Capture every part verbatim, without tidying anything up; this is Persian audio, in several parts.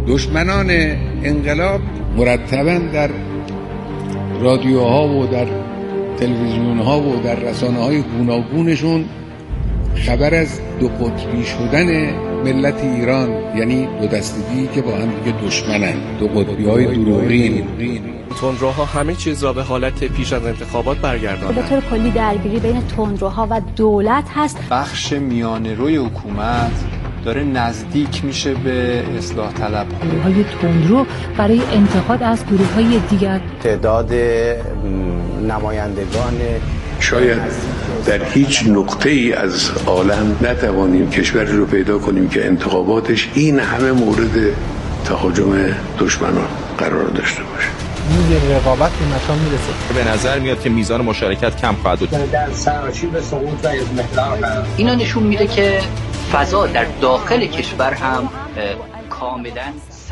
دشمنان انقلاب مرتباً در رادیوها و در تلویزیونها و در رسانه‌های گوناگونشون خبر از دو قطبی شدن ملت ایران، یعنی دو دستگی که با هم دیگه دشمنن، دو قطبی‌های دروغین. تندروها همه چیز را به حالت پیش از انتخابات برگرداندند. به طور کلی درگیری بین تندروها و دولت هست. بخش میانه‌روی حکومت داره نزدیک میشه به اصلاح طلب. گروه‌های تندرو برای انتقاد از گروه‌های دیگر. تعداد نمایندگان شاید در هیچ نقطه ای از عالم نتوانیم کشوری رو پیدا کنیم که انتخاباتش این همه مورد تهاجم دشمنان قرار داشته باشه. این رقابت به مکان میرسه. به نظر میاد که میزان مشارکت کم خواهد بود. در سراشیب سقوط و اضمحلال هست. اینا نشون میده که فضا در داخل کشور هم کاملا سر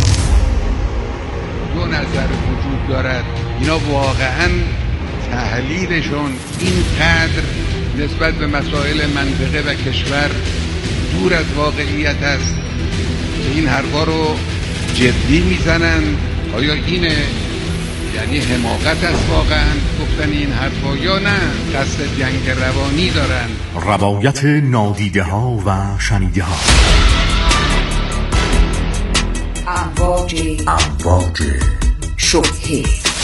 دو نظر وجود دارد. اینا واقعاً تحلیلشون اینقدر نسبت به مسائل منطقه و کشور دور از واقعیت است که این حرفا رو جدی میزنن. آیا اینه یعنی حماقت است واقعا گفتن این حرفا یا نه قصد جنگ روانی دارن؟ روایت نادیده ها و شنیده ها. امواج امواج شبهه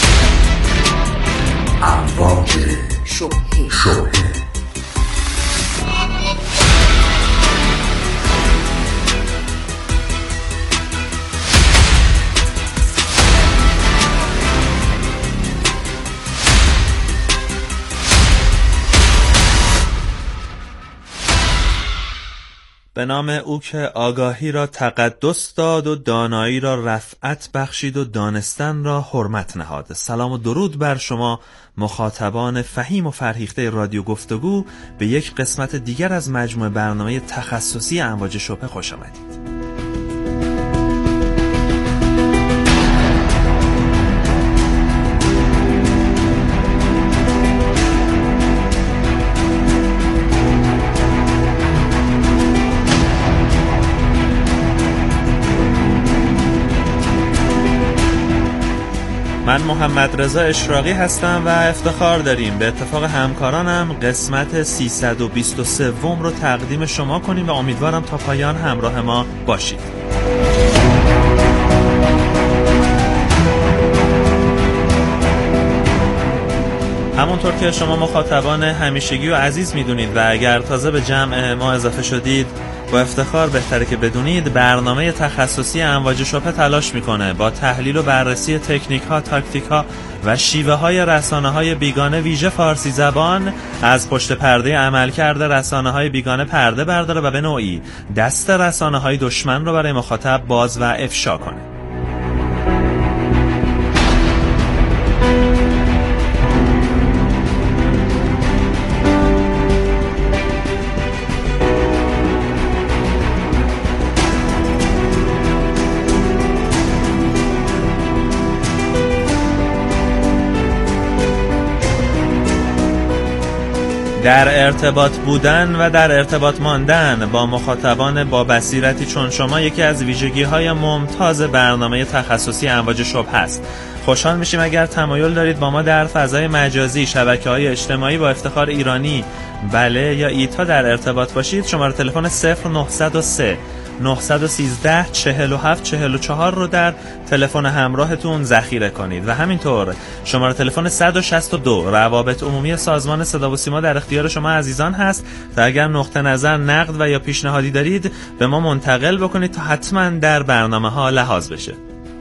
امواج شبهه شبهه به نام او که آگاهی را تقدس داد و دانایی را رفعت بخشید و دانستن را حرمت نهاد. سلام و درود بر شما مخاطبان فهیم و فرهیخته رادیو گفتگو، به یک قسمت دیگر از مجموعه برنامه تخصصی امواج شبهه خوش آمدید. من محمد رضا اشراقی هستم و افتخار داریم به اتفاق همکارانم قسمت سیصد و بیست و سه رو تقدیم شما کنیم و امیدوارم تا پایان همراه ما باشید. همونطور که شما مخاطبان همیشگی و عزیز میدونید و اگر تازه به جمع ما اضافه شدید، با افتخار بهتره که بدونید برنامه تخصصی امواج شبهه تلاش میکنه با تحلیل و بررسی تکنیک ها، تاکتیک ها و شیوه های رسانه های بیگانه ویژه فارسی زبان از پشت پرده عملکرد رسانه های بیگانه پرده برداره و به نوعی دست رسانه های دشمن رو برای مخاطب باز و افشا کنه. در ارتباط بودن و در ارتباط ماندن با مخاطبان با بصیرتی چون شما یکی از ویژگی‌های ممتاز برنامه تخصصی امواج شبهه است. خوشحال میشیم اگر تمایل دارید با ما در فضای مجازی، شبکه‌های اجتماعی با افتخار ایرانی بله یا ایتا در ارتباط باشید. شماره تلفن صفر نهصد و سه نهصد و سیزده چهل و هفت چهل و چهار رو در تلفن همراهتون ذخیره کنید و همینطور شماره تلفن صد و شصت و دو روابط عمومی سازمان صدا و سیما در اختیار شما عزیزان هست تا اگر نقطه نظر، نقد و یا پیشنهادی دارید به ما منتقل بکنید تا حتما در برنامه ها لحاظ بشه.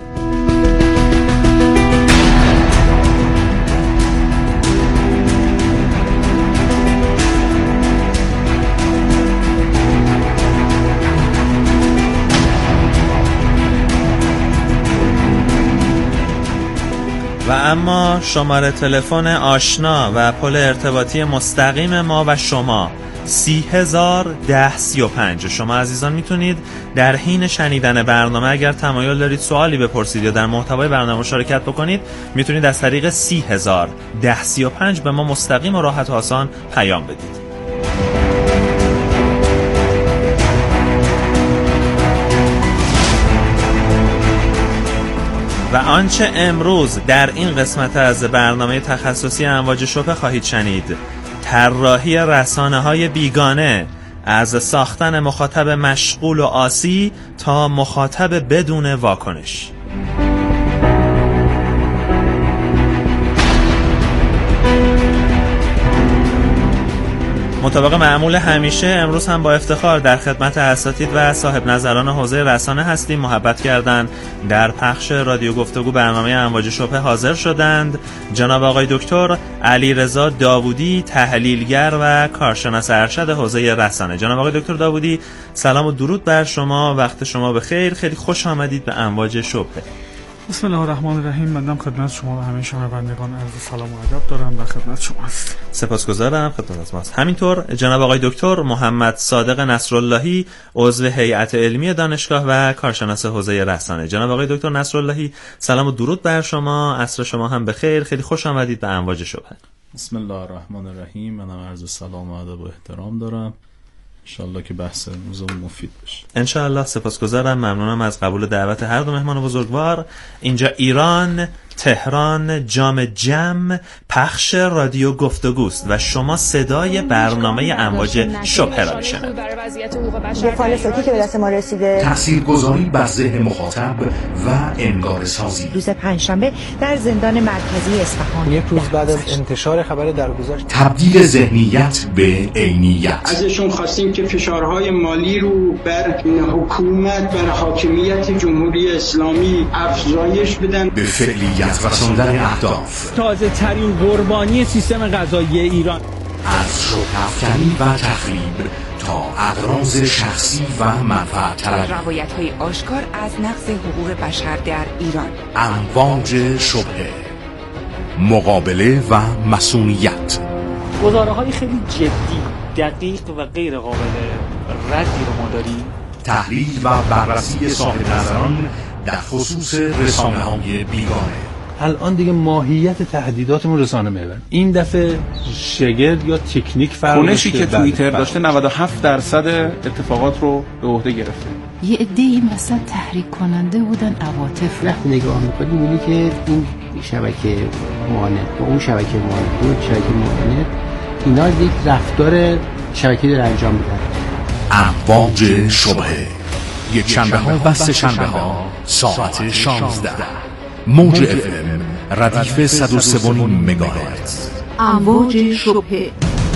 و اما شماره تلفن آشنا و پل ارتباطی مستقیم ما و شما سی هزار ده سی و پنج. شما عزیزان میتونید در حین شنیدن برنامه اگر تمایل دارید سوالی بپرسید یا در محتوای برنامه مشارکت بکنید، میتونید از طریق سی هزار ده سی و پنج به ما مستقیم و راحت و آسان پیام بدید. و آنچه امروز در این قسمت از برنامه تخصصی امواج شبهه خواهید شنید: طراحی رسانه‌های بیگانه، از ساختن مخاطب مشغول و عاصی تا مخاطب بدون واکنش. مطابق معمول همیشه امروز هم با افتخار در خدمت اساتید و صاحب نظران حوزه رسانه هستیم. محبت کردند در پخش رادیو گفتگو برنامه امواج شبهه حاضر شدند جناب آقای دکتر علیرضا داوودی، تحلیلگر و کارشناس ارشد حوزه رسانه. جناب آقای دکتر داوودی، سلام و درود بر شما، وقت شما بخیر، خیلی خوش آمدید به امواج شبهه. بسم الله الرحمن الرحیم. منم خدمت شما و همه شنوندگان عرض سلام و ادب دارم، در خدمت شما هستم. سپاسگزارم، خدمت شماست. همینطور جناب آقای دکتر محمد صادق نصراللهی، عضو هیئت علمی دانشگاه و کارشناس حوزه رسانه. جناب آقای دکتر نصراللهی، سلام و درود بر شما، عصر شما هم بخیر، خیلی خوش آمدید به امواج شبهه. بسم الله الرحمن الرحیم. منم عرض سلام و ادب و احترام دارم. انشالله که بحث امروز مفید بشه. انشالله. سپاسگزارم، ممنونم از قبول دعوت هر دو مهمان بزرگوار. اینجا ایران، تهران، جام جم، پخش رادیو گفتگوست و شما صدای برنامه امواج شبهه را میشنوید. یه فایل صوتی که به دست ما رسیده، تاثیرگذاری بر ذهن مخاطب و انگار سازی. روز پنجشنبه در زندان مرکزی اصفهان، یک روز بعد از انتشار خبر درگذشت، تبدیل ذهنیت به عینیت. ازشون خواستیم که فشارهای مالی رو بر حکومت، بر حاکمیت جمهوری اسلامی افزایش بدن، به فعلیت رساندن اهداف. تازه ترین قربانی سیستم قضایی ایران، از شبهه افکنی و تخریب تا اغراض شخصی و منفعت طلبی، روایت های آشکار از نقض حقوق بشر در ایران. امواج شبهه، مقابله و مسئولیت. گزاره های خیلی جدی، دقیق و غیر قابل ردی رو ما داریم. تحلیل و بررسی صاحب نظران در خصوص رسانه های بیگانه. الان دیگه ماهیت تهدیداتمون رسانه محور. این دفعه شگرد یا تکنیک فرق خونشی که توییتر داشته نود و هفت درصد اتفاقات رو به عهده گرفته. یه عده‌ای مثلا تحریک کننده بودن عواطف. وقتی نگاه می‌کنی می‌بینی که این شبکه معاند با اون شبکه معاند، اون شبکه معاند، اینا یک رفتار شبکه‌ای داره انجام میدن. امواج شبهه، یک شنبه ها و سه شنبه ها ساعت شانزده، موج اف ام ردیف صد و سه و نیم مگاهرتز. امواج شبهه.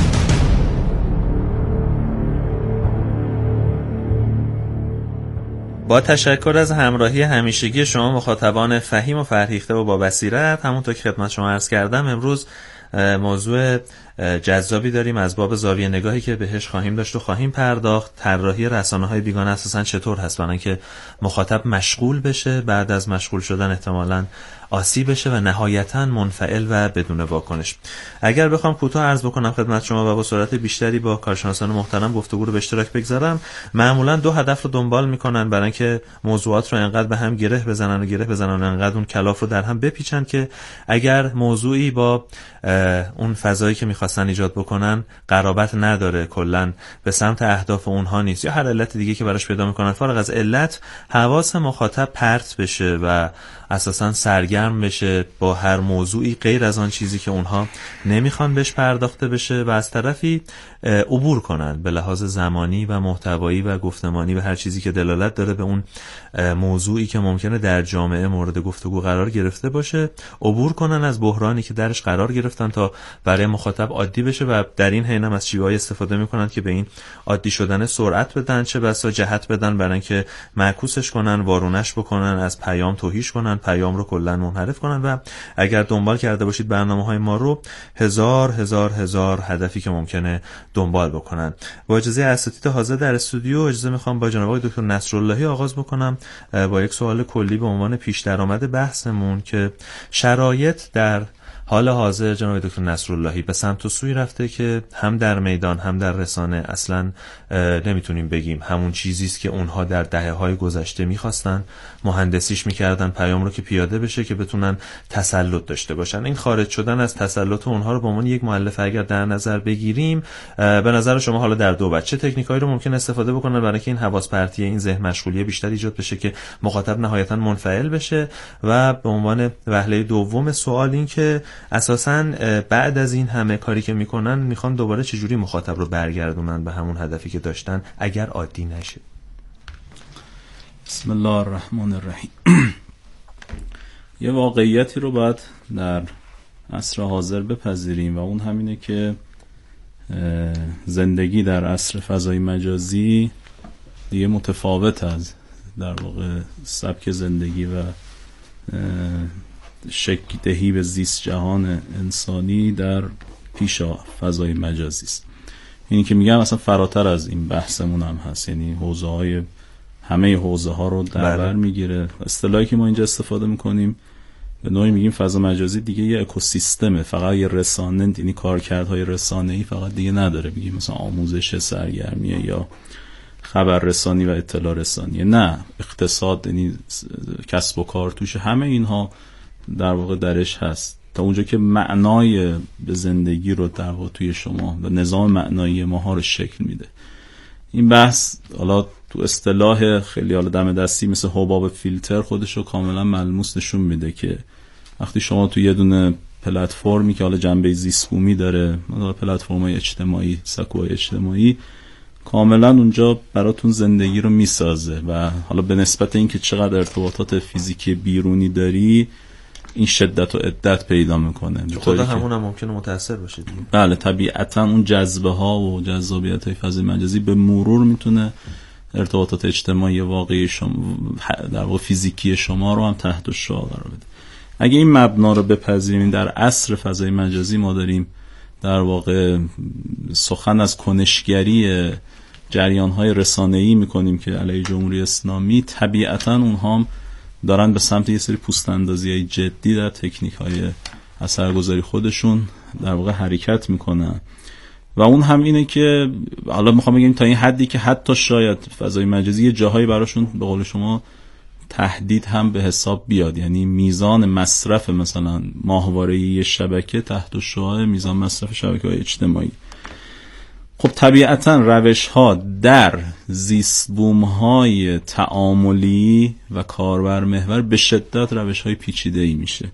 با تشکر از همراهی همیشگی شما مخاطبان فهیم و فرهیخته و با بصیرت، همونطور که خدمت شما عرض کردم امروز موضوع جذابی داریم از باب زاویه نگاهی که بهش خواهیم داشت و خواهیم پرداخت. طراحی رسانه‌های بیگانه اساساً چطور هست برای اینکه مخاطب مشغول بشه، بعد از مشغول شدن احتمالاً آسیب بشه و نهایتاً منفعل و بدون واکنش. اگر بخوام کوتاه عرض بکنم خدمت شما و با سرعت بیشتری با کارشناسان محترم گفتگو رو به اشتراک بگذارم، معمولاً دو هدف رو دنبال میکنن برای اینکه موضوعات رو انقدر به هم گره بزنن و گره بزنن و انقدر اون کلاف رو در هم بپیچن که اگر موضوعی با اون فضایی که میخواستن ایجاد بکنن قرابت نداره، کلاً به سمت اهداف اونها نیست یا هر علت دیگه که براش پیدا میکنن، فارغ از علت حواس مخاطب پرت بشه و اساساً سرگرم بشه با هر موضوعی غیر از آن چیزی که اونها نمیخوان بهش پرداخته بشه و از طرفی عبور کنن به لحاظ زمانی و محتوایی و گفتمانی و هر چیزی که دلالت داره به اون موضوعی که ممکنه در جامعه مورد گفتگو قرار گرفته باشه، عبور کنن از بحرانی که درش قرار گرفتن تا برای مخاطب عادی بشه و در این حین هم از چیزهایی استفاده میکنن که به این عادی شدن سرعت بدن، چه بسا جهت بدن برای اینکه معکوسش کنن، وارونش بکنن، از پیام توهیش کنن، پیام رو کلا منحرف کنن. و اگر دنبال کرده باشید برنامه‌های ما رو، هزار هزار هزار هدفی که ممکنه دنبال بکنن. با اجازه اساتید حاضر در استودیو اجازه میخوام با جناب آقای دکتر نصراللهی آغاز بکنم با یک سوال کلی به عنوان پیش درآمد بحثمون که شرایط در حال حاضر جناب دکتر نصراللهی به سمت و سوی رفته که هم در میدان هم در رسانه اصلا نمیتونیم بگیم همون چیزی است که اونها در دهه‌های گذشته می‌خواستن، مهندسیش می‌کردن پیام رو که پیاده بشه که بتونن تسلط داشته باشن. این خارج شدن از تسلط اونها رو به عنوان یک مؤلف اگر در نظر بگیریم، به نظر شما حالا در دو بچه تکنیکایی رو ممکن استفاده بکنن برای اینکه این حواس پرتی، این ذهن مشغولی بیشتر ایجاد بشه که مخاطب نهایتاً منفعل بشه؟ و به عنوان وهله دوم سوال این که اساساً بعد از این همه کاری که میکنن میخوان دوباره چجوری مخاطب رو برگردونن به همون هدفی که داشتن اگر عادی نشه؟ بسم الله الرحمن الرحیم. یه واقعیتی رو باید در عصر حاضر بپذیریم و اون همینه که زندگی در عصر فضای مجازی دیگه متفاوت از در واقع سبک زندگی و شکل دهی به زیست جهان انسانی در پیش فضای مجازی است. اینی که میگم اصلا فراتر از این بحثمون هم هست، یعنی حوزه های همه حوزه ها رو در بر میگیره. اصطلاحی که ما اینجا استفاده میکنیم به نوعی میگیم فضا مجازی دیگه یه اکوسیستمه، فقط یه رسانه، یعنی کارکردهای رسانه‌ای فقط دیگه نداره، میگیم مثلا آموزش، سرگرمیه یا خبررسانی و اطلاع رسانی، نه اقتصاد، یعنی کسب و کار توش، همه اینها در واقع درش هست تا اونجا که معنای به زندگی رو در واقع توی شما و نظام معنایی ماها رو شکل میده. این بحث حالا تو اصطلاح خیلی حالا دم دستی مثل حباب فیلتر خودش رو کاملا ملموس نشون میده که وقتی شما تو یه دونه پلتفرمی که حالا جنبه زیست بومی داره، مثلا پلتفرم‌های اجتماعی، سکوهای اجتماعی، کاملا اونجا براتون زندگی رو میسازه و حالا به نسبت اینکه چقدر ارتباطات فیزیکی بیرونی داری این شدت و عدت پیدا میکنه. خود همون هم ممکنه متاثر باشه دیگه. بله طبیعتا اون جذبه ها و جذابیت های فضای مجازی به مرور میتونه ارتباطات اجتماعی واقعی شما در واقع فیزیکی شما رو هم تحت الشعاع قرار بده. اگه این مبنا رو بپذیریم، در عصر فضای مجازی ما داریم در واقع سخن از کنشگری جریان‌های رسانه‌ای می‌کنیم که علیه جمهوری اسلامی، طبیعتاً اونها هم دارن به سمت یه سری پوست‌اندازی‌های جدی در تکنیک‌های اثرگذاری خودشون در واقع حرکت می‌کنن و اون هم اینه که حالا می‌خوام بگم تا این حدی که حتی شاید فضای مجازی یه جاهایی براشون به قول شما تهدید هم به حساب بیاد، یعنی میزان مصرف مثلا ماهواره‌ای شبکه تحت الشعاع میزان مصرف شبکه‌های اجتماعی. خب طبیعتاً روش‌ها در زیست بوم‌های تعاملی و کاربر محور به شدت روش‌های پیچیده‌ای میشه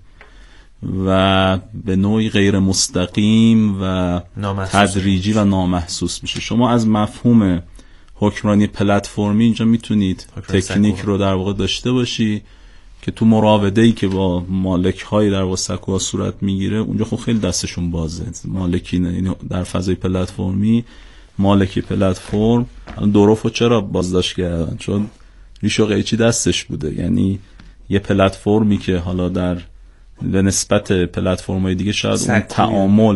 و به نوعی غیر مستقیم و تدریجی و نامحسوس میشه. شما از مفهوم حکمرانی پلتفرمی اینجا میتونید تکنیک رو در واقع داشته باشی که تو مراوده‌ای که با مالک‌های در واقع سکوها صورت میگیره اونجا خب خیلی دستشون بازه. مالکین در فضای پلتفرمی، مالک پلتفرم دوروفو چرا بازداشت کردن؟ چون ریش و قیچی دستش بوده، یعنی یه پلتفرمی که حالا در به نسبت پلتفرم‌های دیگه شاید اون تعامل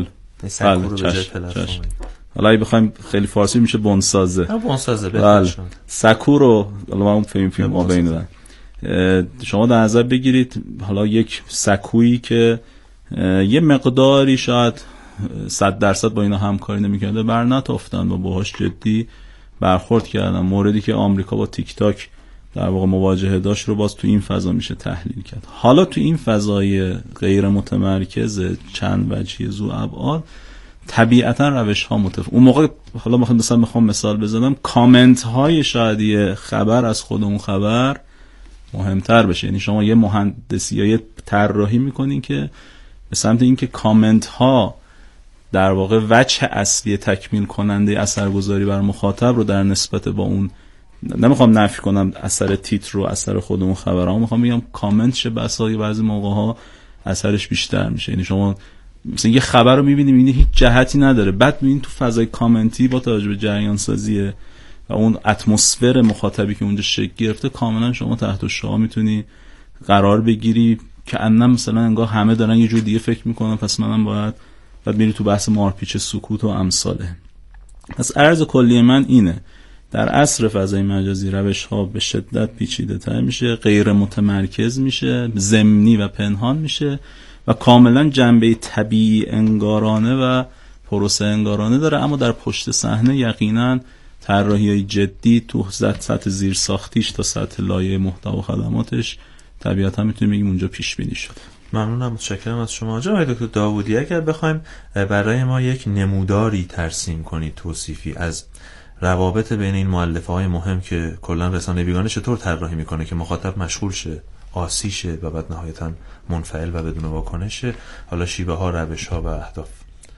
حالا اگه بخوایم خیلی فارسی میشه بنسازه. بنسازه بله. سکو رو حالا ما اون فیلم فیلم ما بینن شما در نظر بگیرید، حالا یک سکویی که یه مقداری شاید صد درصد با اینا همکاری نمی‌کرده بر نتافتن و باهاش جدی برخورد کردن. موردی که آمریکا با تیک تاک در واقع مواجهه داشت رو باز تو این فضا میشه تحلیل کرد. حالا تو این فضای غیر متمرکز چند وجهی ذو ابعاد طبیعتا روش ها متفاوت. اون موقع حالا مثلا مثلا میخوام مثال بزنم، کامنت های شاید خبر از خود اون خبر مهمتر بشه. یعنی شما یه مهندسی یا یه طراحی میکنین که به سمت اینکه کامنت ها در واقع وجه اصلی تکمیل کننده اثرگذاری بر مخاطب رو در نسبت با اون، نمیخوام نفی کنم اثر تیتر رو اثر خود اون خبرها، میخوام بگم کامنت شه بسای بعضی موقع ها اثرش بیشتر میشه. یعنی شما مثلا یه خبر رو میبینیم این هیچ جهتی نداره، بعد میبینید تو فضای کامنتی با توجه به جریان سازی و اون اتمسفر مخاطبی که اونجا شکل گرفته کاملا شما تحت الشعاع میتونی قرار بگیری که انم مثلا انگار همه دارن یه جور دیگه فکر میکنن، پس منم باید بعد میری تو بحث مارپیچ سکوت و امثاله. پس عرض کلی من اینه، در عصر فضای مجازی روش ها به شدت پیچیده تر میشه، غیر متمرکز میشه، ضمنی و پنهان میشه و کاملا جنبه طبیعی انگارانه و پروسه انگارانه داره، اما در پشت صحنه یقینا طراحی‌های جدی تو سطح زیر ساختیش تا سطح لایه محتوا و خدماتش طبیعتا میتونیم بگیم اونجا پیش بینی شده. ممنونم، متشکرم از شما. جناب دکتر داوودی، اگر بخوایم برای ما یک نموداری ترسیم کنید توصیفی از روابط بین این مؤلفه‌های مهم که کلا رسانه بیگانه چطور طراحی میکنه که مخاطب مشغول شه، آسی شه و بعد نهایتا منفعل و بدون واکنش، حالا شیوه ها، روش ها و اهداف.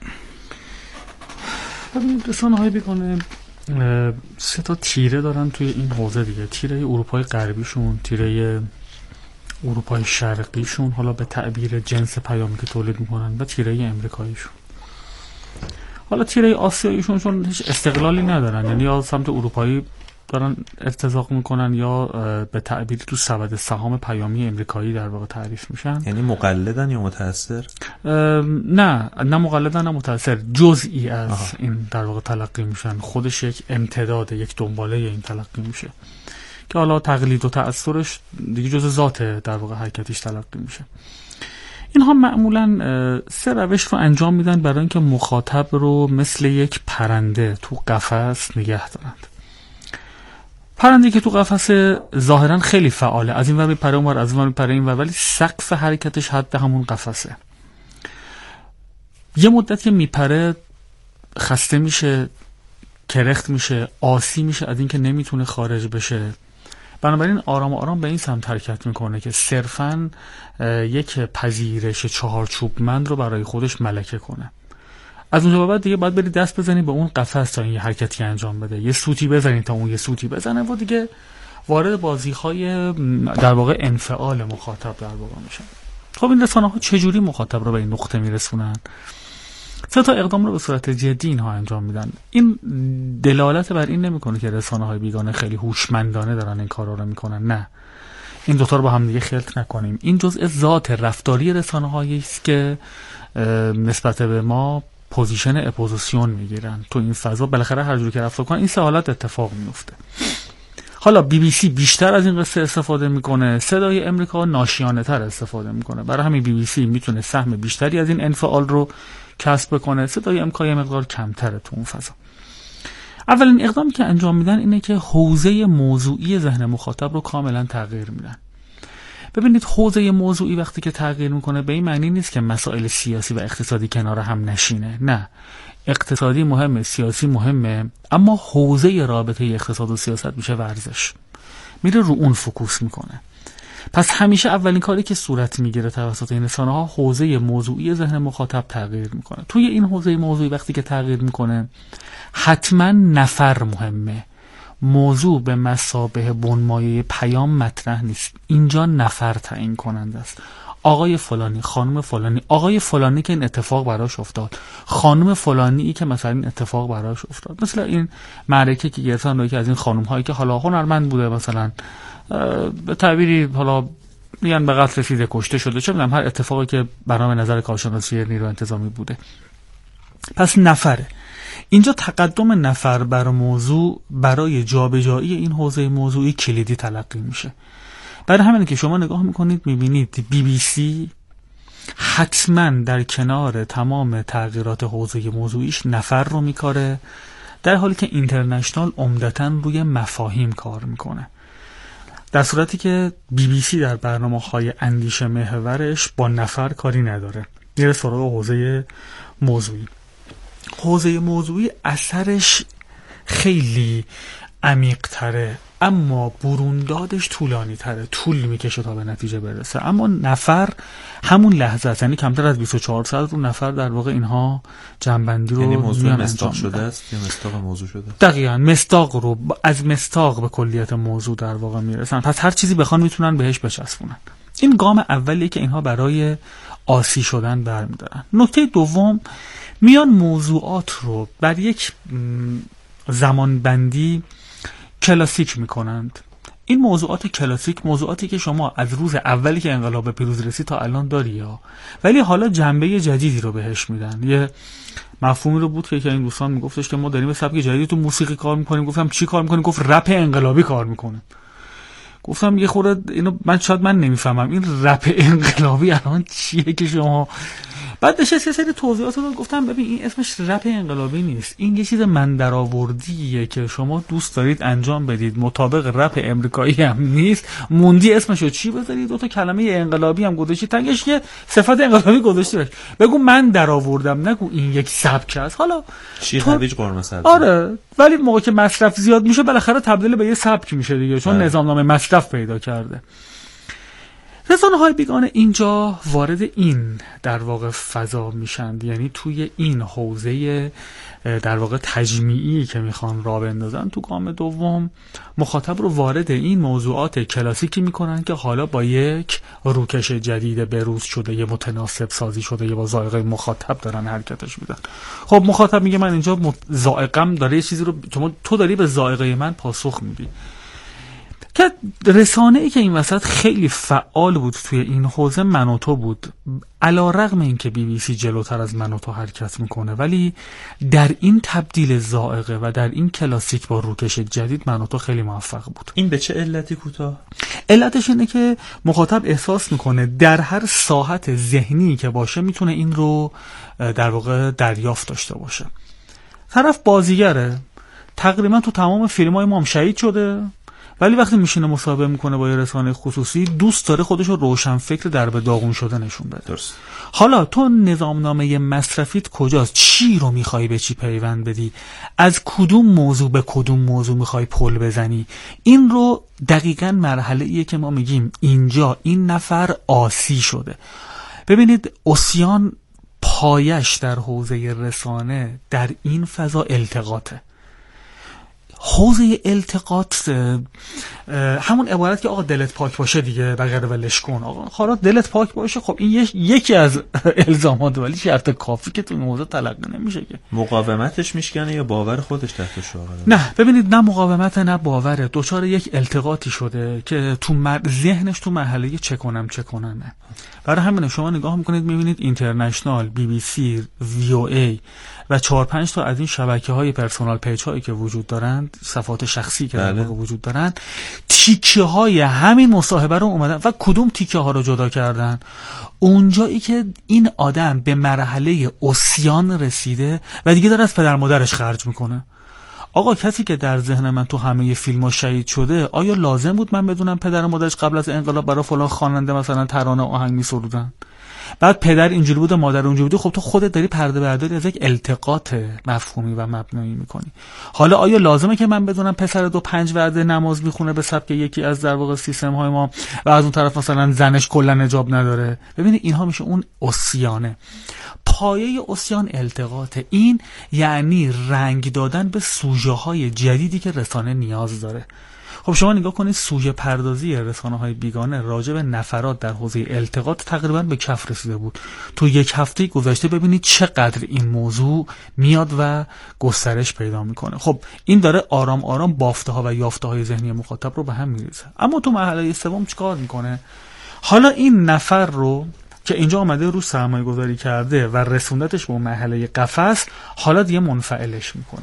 ببینید رسانه‌های بیگانه سه تا تیره دارن توی این حوزه دیگه. تیره اروپای غربیشون، تیره اروپای شرقیشون، حالا به تعبیر جنس پیامی که تولید میکنن، و تیره امریکاییشون. حالا تیره آسیاییشون چون هیچ استقلالی ندارن، یعنی یا سمت اروپایی دارن ارتزاق میکنن یا به تعبیر تو سبد سهام پیامی امریکایی در واقع تعریف میشن. یعنی مقلدن یا متأثر؟ نه نه مقلدن نه متأثر، جزئی از آها. این در واقع تلقی میشن، خودش یک امتداد، یک دنباله این تلقی میشه که حالا تقلید و تأثرش دیگه جزء ذات در واقع حرکتیش تلقی میشه. اینها معمولا سه روش رو انجام میدن برای اینکه مخاطب رو مثل یک پرنده تو قفس نگه دارند. پرنده که تو قفس ظاهرا خیلی فعاله، از این ور میپره اون ور، از اون ور میپره این ور، ولی سقف حرکتش حد همون قفسه. یه مدت که میپره خسته میشه، کرخت میشه، آسی میشه از اینکه نمیتونه خارج بشه. بنابراین آرام آرام به این سمت حرکت میکنه که صرفاً یک پذیرش چهارچوبمند رو برای خودش ملکه کنه. از اونجا بعد دیگه باید بری دست بزنی به اون قفس تا این یه حرکتی انجام بده، یه سوتی بزنی تا اون یه سوتی بزنه و دیگه وارد بازی‌های در واقع انفعال مخاطب در واقع میشن. خب این رسانه‌ها چجوری مخاطب رو به این نقطه میرسونن؟ سه تا اقدام رو به صورت جدی اینها انجام میدن. این دلالت بر این نمیکنه که رسانه‌های بیگانه خیلی هوشمندانه دارن این کارا رو میکنن، نه. این دوتا رو با هم دیگه خلط نکنیم. این جزء ذات رفتاری رسانه‌هایی است که نسبت به ما پوزیشن اپوزیسیون میگیرن تو این فضا. بالاخره هر جوری که رفتار کنن این سه حالت اتفاق میفته. حالا بی بی سی بیشتر از این قصه استفاده میکنه، صدای امریکا ناشیانه تر استفاده میکنه، برای همین بی بی سی میتونه سهم بیشتری از این انفعال رو کسب بکنه، صدای امریکا یه مقدار کمتره تو اون فضا. اولین اقدامی که انجام میدن اینه که حوزه موضوعی ذهن مخاطب رو کاملا تغییر میدن. ببینید حوزه موضوعی وقتی که تغییر میکنه به این معنی نیست که مسائل سیاسی و اقتصادی کنار هم نشینه، نه. اقتصادی مهمه، سیاسی مهمه، اما حوزه رابطه اقتصاد و سیاست میشه ورزش، میره رو اون فوکوس میکنه. پس همیشه اولین کاری که صورت میگیره توسط این رسانه‌ها حوزه موضوعی ذهن مخاطب تغییر میکنه. توی این حوزه موضوعی وقتی که تغییر میکنه حتما نفر مهمه. موضوع به مثابه بنمایه پیام مطرح نیست، اینجا نفر تعیین کننده است. آقای فلانی، خانم فلانی، آقای فلانی که این اتفاق براش افتاد، خانم فلانی که مثلا این اتفاق براش افتاد. مثلا این معرکه که گرفتن یکی از این خانم هایی که حالا هنرمند بوده، مثلا به تعبیری حالا میگن به قتل رسیده، کشته شده، چه میدونم هر اتفاقی که بنا به نظر کارشناسی نیرو انتظامی بوده. پس نفره. اینجا تقدم نفر بر موضوع برای جابجایی این حوزه موضوعی کلیدی تلقی میشه. برای همینه که شما نگاه میکنید میبینید بی بی سی حتما در کنار تمام تغییرات حوزه موضوعیش نفر رو میکاره، در حالی که اینترنشنال عمدتاً روی مفاهیم کار میکنه. در صورتی که بی بی سی در برنامه‌های اندیشه محورش با نفر کاری نداره، میره سراغ حوزه موضوعی. حوزه موضوعی اثرش خیلی عمیق تره، اما بروندادش طولانی تره، طول میکشه تا به نتیجه برسه. اما نفر همون لحظه است، یعنی کمتر از بیست و چهار ساعت رو نفر در واقع اینها جنبندی رو، یعنی موضوع مصداق شده است یا مصداق موضوع شده؟ دقیقاً مصداق رو از مصداق به کلیت موضوع در واقع میرسن. پس هر چیزی بخوان میتونن بهش بچسبونن. این گام اولیه که اینها برای آسی شدن برمیدارن. نکته دوم، میان موضوعات رو بر یک زمانبندی کلاسیک میکنند. این موضوعات کلاسیک موضوعاتی که شما از روز اولی که انقلاب به پیروزی رسید تا الان داری ها، ولی حالا جنبه جدیدی رو بهش میدن. یه مفهومی رو بود که که این دوستان میگفتش که ما داریم به سبک جدیدی تو موسیقی کار میکنیم. گفتم چی کار میکنیم؟ گفت رپ انقلابی کار میکنیم. گفتم یه خورده اینو من شاید من نمیفهمم این رپ انقلابی الان چیه که شما بعد نشست یه سری توضیحات رو گفتم ببین این اسمش رپ انقلابی نیست، این یه چیز من درآوردیه که شما دوست دارید انجام بدید، مطابق رپ امریکایی هم نیست، موندی اسمشو چی بذارید، دو تا کلمه انقلابی هم گذاشتی تنگش یه صفت انقلابی گذاشتی، بگو من درآوردم، نگو این یک سبک است. حالا شیر هویج قرمه سبزی آره، ولی موقع که مصرف زیاد میشه بالاخره تبدیل به یه سبک میشه دیگه، چون نظامنامه مصرف پیدا کرده. رسانه‌های بیگانه اینجا وارد این در واقع فضا میشن، یعنی توی این حوزه در واقع تجمیعی که میخوان راه بندازن تو گام دوم مخاطب رو وارد این موضوعات کلاسیکی میکنن که حالا با یک روکش جدید بروز شده، یه متناسب سازی شده، یه با ذائقه مخاطب دارن حرکتش میدن. خب مخاطب میگه من اینجا ذائقه‌م داره یه چیزی رو تو, تو داری به ذائقه من پاسخ میدی. که رسانه ای که این وسط خیلی فعال بود توی این حوزه من و تو بود، علی رغم این که بی بی سی جلوتر از من و تو حرکت میکنه، ولی در این تبدیل ذائقه و در این کلاسیک با روکش جدید من و تو خیلی موفق بود. این به چه علتی کوتاه؟ علتش اینه که مخاطب احساس میکنه در هر ساحت ذهنی که باشه میتونه این رو در واقع دریافت داشته باشه. طرف بازیگره، تقریبا تو تمام فیلم‌های ما هم شهید شده، ولی وقتی میشینه مصاحبه میکنه با یه رسانه خصوصی دوست داره خودشو روشن فکر در به داغون شده نشون بده. درست. حالا تو نظامنامه مصرفیت کجاست؟ چی رو میخوای به چی پیوند بدی؟ از کدوم موضوع به کدوم موضوع میخوای پل بزنی؟ این رو دقیقاً مرحله ایه که ما میگیم اینجا این نفر آسی شده. ببینید عصیان پایش در حوزه رسانه در این فضا التقاطه. حوزه التقاط همون عبارت که آقا دلت پاک باشه دیگه بغیر ولش کن، آقا حالا دلت پاک باشه، خب این یکی از الزامات ولی شرط کافی که تو این موضوع تلقی نمیشه که. مقاومتش میشکنه یا باور خودش تحت شعار؟ نه ببینید، نه مقاومت نه باوره، دوچار یک التقاطی شده که تو مر... ذهنش تو مرحله چه کنم چه کنم. برای همین شما نگاه میکنید میبینید اینترنشنال، بی بی سی، وی او ای و چهار پنج تا از این شبکه‌های پرسونال پیج هایی که وجود دارند، صفحات شخصی که بله. وجود دارند، تیکه های همین مصاحبه رو اومدن و کدوم تیکه ها رو جدا کردن؟ اونجایی که این آدم به مرحله عصیان رسیده و دیگه داره از پدر مادرش خرج میکنه. آقا کسی که در ذهن من تو همه فیلم‌ها شهید شده، آیا لازم بود من بدونم پدر و مادرش قبل از انقلاب برای فلان خواننده مثلا ترانه آهنگ می‌سرودن؟ بعد پدر اینجوری بود و مادر اونجوری بود، خب تو خودت داری پرده برداری از یک التقاط مفهومی و مبنایی میکنی. حالا آیا لازمه که من بدونم پسر دو پنج وعده نماز میخونه به سبک یکی از در واقع سیستم های ما و از اون طرف مثلا زنش کلا حجاب نداره؟ ببینید اینها میشه اون عصیانه. پایه عصیان التقاط، این یعنی رنگ دادن به سوژه های جدیدی که رسانه نیاز داره. خب شما نگاه کنید سوژه پردازی رسانه‌های بیگانه راجع به نفرات در حوزه التقاط تقریبا به کف رسیده بود. تو یک هفته گذشته ببینید چقدر این موضوع میاد و گسترش پیدا میکنه. خب این داره آرام آرام بافته‌ها و یافته‌های ذهنی مخاطب رو به هم میریزه. اما تو مرحله سوم چیکار میکنه؟ حالا این نفر رو که اینجا آمده رو سرمایه گذاری کرده و رسوندتش به مرحله قفس، حالا دیگه منفعلش میکنه.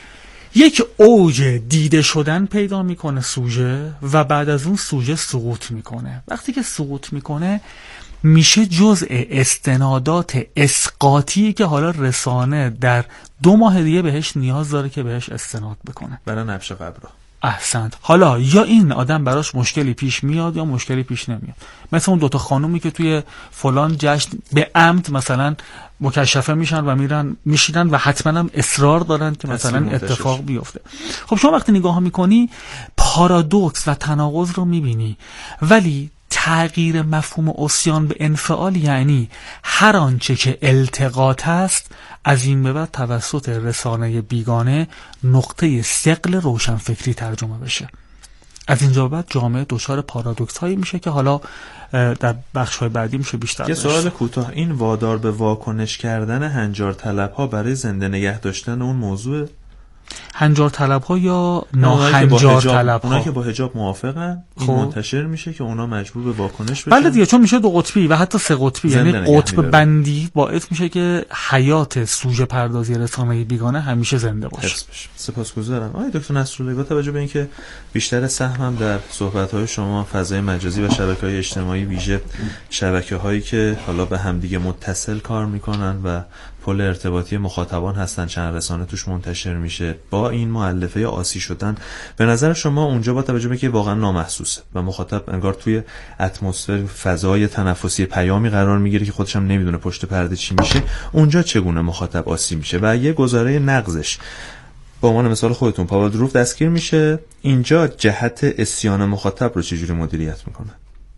یک اوج دیده شدن پیدا میکنه سوژه و بعد از اون سوژه سقوط میکنه. وقتی که سقوط میکنه میشه جزء استنادات اسقاطی که حالا رسانه در دو ماه دیگه بهش نیاز داره که بهش استناد بکنه برای نبش قبرا. احسنت. حالا یا این آدم براش مشکلی پیش میاد یا مشکلی پیش نمیاد. مثل اون دوتا خانومی که توی فلان جشن به عمد مثلا مکشفه میشن و میرن میشینن و حتما هم اصرار دارن که مثلا اتفاق بیفته. خب شما وقتی نگاه میکنی پارادوکس و تناقض رو میبینی، ولی تغییر مفهوم عصیان به انفعال یعنی هر آنچه که التقاط است از این به بعد توسط رسانه بیگانه نقطه ثقل روشنفکری ترجمه بشه. از اینجا بعد جامعه دچار پارادوکس هایی میشه که حالا در بخش های بعدی میشه بیشتر. یه سوال کوتاه، این وادار به واکنش کردن هنجار طلب ها برای زنده نگه داشتن اون موضوع؟ هنجار طلب ها یا ناهنجار طلب ها؟ اونا که با حجاب موافقن این منتشر میشه که اونا مجبور به واکنش بشن. بله دیگه، چون میشه دو قطبی و حتی سه قطبی، یعنی قطب بندی باعث میشه که حیات سوژه پردازی رسانه‌ای بیگانه همیشه زنده باشه. سپاسگزارم آقای دکتر نصرالله. با توجه به اینکه بیشتر سهمم در صحبت‌های شما فضای مجازی و شبکه‌های اجتماعی، ویژه شبکه‌هایی که حالا به همدیگه متصل کار میکنن و پل ارتباطی مخاطبان هستن، چند رسانه توش منتشر میشه، با این مؤلفه یا آسی شدن، به نظر شما اونجا با توجه به که واقعا نامحسوسه و مخاطب انگار توی اتمسفر فضای تنفسی پیامی قرار میگیره که خودش هم نمیدونه پشت پرده چی میشه، اونجا چگونه مخاطب آسی میشه و یه گزاره نقضش با عنوان مثال خودتون پاولدروف دستگیر میشه، اینجا جهت اسیان مخاطب رو چجوری مدیریت میکنه؟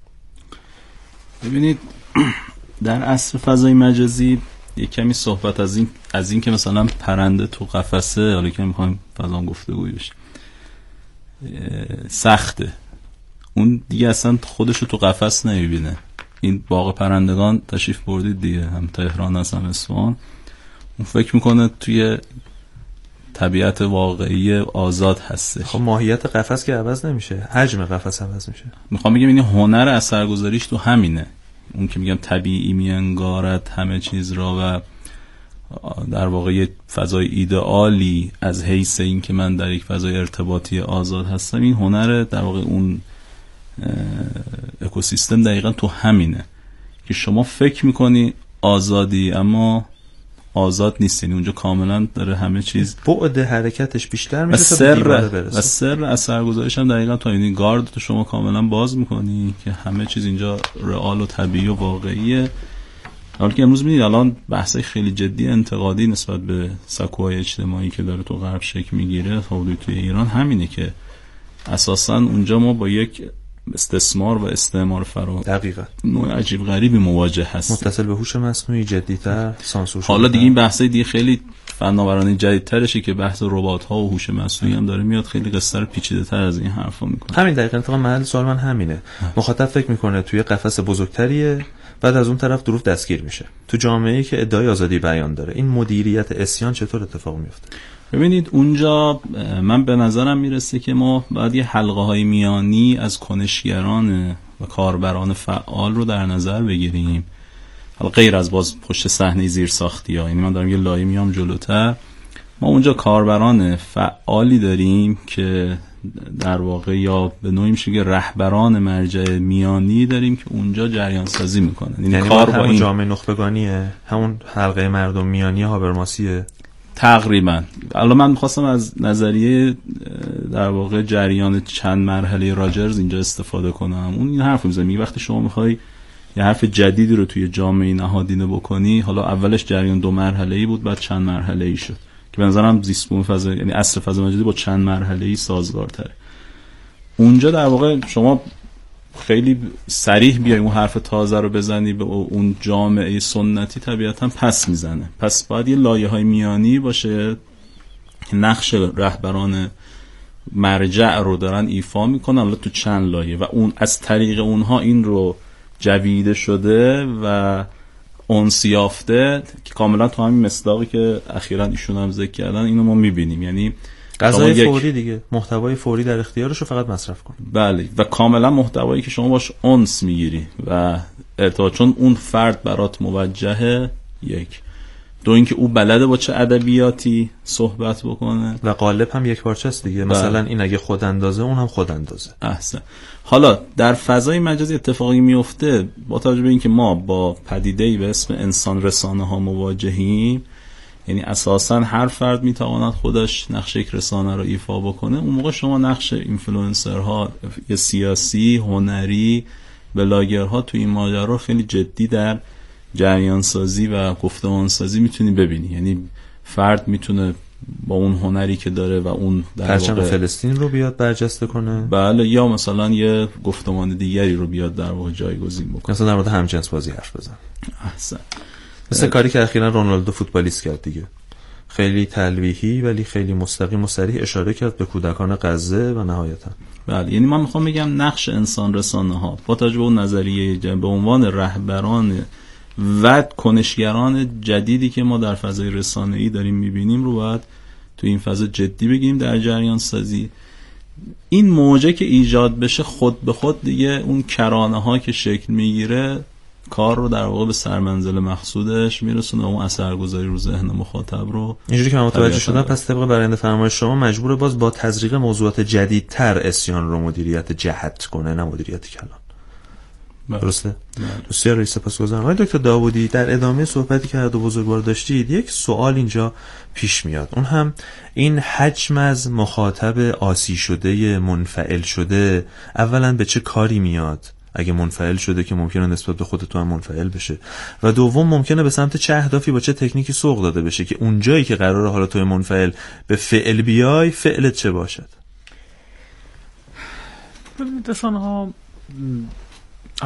ببینید در عصر فضای مجازی یک کمی صحبت از این از این که مثلا پرنده تو قفسه، حالا که میخوایم فضا گفتگویی بشه، سخته. اون دیگه اصلا خودشو تو قفس نمیبینه. این باغ پرندگان تشریف بردید دیگه، هم تهران هست هم اصفهان. اون فکر میکنه توی طبیعت واقعی آزاد هستش. خب ماهیت قفس که عوض نمیشه، حجم قفس عوض میشه. میخوام بگم این هنر اثرگذاریش تو همینه. اون که میگم طبیعی میانگارد همه چیز را و در واقع یه فضای ایدئالی از حیث این که من در یک فضای ارتباطی آزاد هستم، این هنر در واقع اون اکوسیستم دقیقا تو همینه که شما فکر میکنی آزادی اما آزاد نیست، یعنی اونجا کاملا داره همه چیز بعد حرکتش بیشتر میشه تا به دیواره برسه و سر اثرگذاریش هم دقیقاً تو این گارد تو شما کاملا باز میکنی که همه چیز اینجا رئال و طبیعی و واقعیه. حالا که امروز میدید الان بحثای خیلی جدی انتقادی نسبت به سکوهای اجتماعی که داره تو غرب شکل میگیره، حدود توی ایران همینه که اساساً اونجا ما با یک استثمار و استعمار فرا دقیقاً نوع عجیب غریبی مواجه هست، متصل به هوش مصنوعی، جدی‌تر، سانسور شده. حالا دیگه این بحثای دیگه خیلی فناورانه جدیدترشه که بحث ربات‌ها و هوش مصنوعی هم داره میاد، خیلی قصه رو پیچیده‌تر از این حرفا میکنه. همین دقیقاً اتفاقا محل سوال من همینه. مخاطب فکر میکنه توی قفس بزرگتریه، بعد از اون طرف دروغ دستگیر میشه تو جامعه‌ای که ادعای آزادی بیان داره. این مدیریت عصیان چطور اتفاق میفته؟ ببینید اونجا من به نظرم میرسه که ما باید یه حلقه های میانی از کنشگران و کاربران فعال رو در نظر بگیریم، حالا غیر از باز پشت صحنه زیر ساختی ها. یعنی من دارم یه لایه میام جلوتر، ما اونجا کاربران فعالی داریم که در واقع یا به نوعی میشه که رهبران مرجع میانی داریم که اونجا جریان سازی میکنن. این یعنی کار با این جامعه نخبگانیه، همون حلقه مردم میانی هابرماسیه تقریبا. الان من میخواستم از نظریه در واقع جریان چند مرحله راجرز اینجا استفاده کنم. اون این حرف میزنه، میگه وقتی شما میخوای یه حرف جدیدی رو توی جامعه نهادینه بکنی، حالا اولش جریان دو مرحله‌ای بود، بعد چند مرحله‌ای شد که به نظرم زیست بوم فضا، یعنی اصل فضا مجازی با چند مرحله‌ای سازگارتره. اونجا در واقع شما خیلی صریح بیای اون حرف تازه رو بزنی به اون جامعه سنتی، طبیعتا پس میزنه. پس باید یه لایه‌های میانی باشه که نقش رهبران مرجع رو دارن ایفا میکنن، حالا تو چند لایه، و اون از طریق اونها این رو جویده شده و اونس یافته که کاملا تو همین مصداقی که اخیراً ایشون هم ذکر کردن اینو ما میبینیم. یعنی غذای فوری دیگه، محتوای فوری در اختیارش رو فقط مصرف کن. بله، و کاملا محتوایی که شما باش اونس میگیری و ارتباط، چون اون فرد برات موجهه. یک دو اینکه او بلده با چه ادبیاتی صحبت بکنه و قالب هم یک پارچه است دیگه. مثلا این اگه خود اندازه اون هم خود اندازه. احسن. حالا در فضای مجازی اتفاقی میفته با توجه به اینکه ما با پدیده‌ای به اسم انسان رسانه ها مواجهیم، یعنی اساساً هر فرد میتواند خودش نقش یک رسانه رو ایفا بکنه. اون موقع شما نقش اینفلوئنسرها، سیاسی، هنری، بلاگرها تو این ماجرا خیلی جدی در جریان سازی و گفتمان سازی میتونی ببینی. یعنی فرد میتونه با اون هنری که داره و اون در واقع فلسطین رو بیاد برجسته کنه، بله، یا مثلا یه گفتمان دیگری رو بیاد در واقع جایگزین بکنه، مثلا در مورد همجنس بازی حرف بزن. احسن. مثل کاری که اخیراً رونالدو فوتبالیست کرد دیگه، خیلی تلویحی ولی خیلی مستقیم و صریح اشاره کرد به کودکان غزه و نهایتا. بله، یعنی من میخوام بگم نقش انسان رسانه ها با توجه به اون نظریه به عنوان رهبران و کنشگران جدیدی که ما در فضای رسانه‌ای داریم میبینیم رو باید تو این فاز جدی بگیم در جریان سازی. این موجه که ایجاد بشه خود به خود دیگه اون کرانه ها که شکل میگیره کار رو در واقع به سرمنزل مقصودش میرسونه و اون اثرگذاری رو ذهن مخاطب رو. اینجوری که من متوجه شدم پس طبق برآیند فرمایش شما مجبور باز با تزریق موضوعات جدیدتر اسیان رو مدیریت جهت کنه نه مدیریت کلان. درسته؟ بسیار رئیس سپاسگزارم. آقای دکتر داوودی در ادامه صحبتی که هر دو بزرگوار داشتید یک سوال اینجا پیش میاد، اون هم این حجم از مخاطب آسی شده منفعل شده اولا به چه کاری میاد اگه منفعل شده که ممکنه نسبت به خودت هم منفعل بشه، و دوم ممکنه به سمت چه اهدافی با چه تکنیکی سوق داده بشه که اون جایی که قراره حالا توی منفعل به فعل بیای فعلت چه باشد؟ ببینید رسانه ها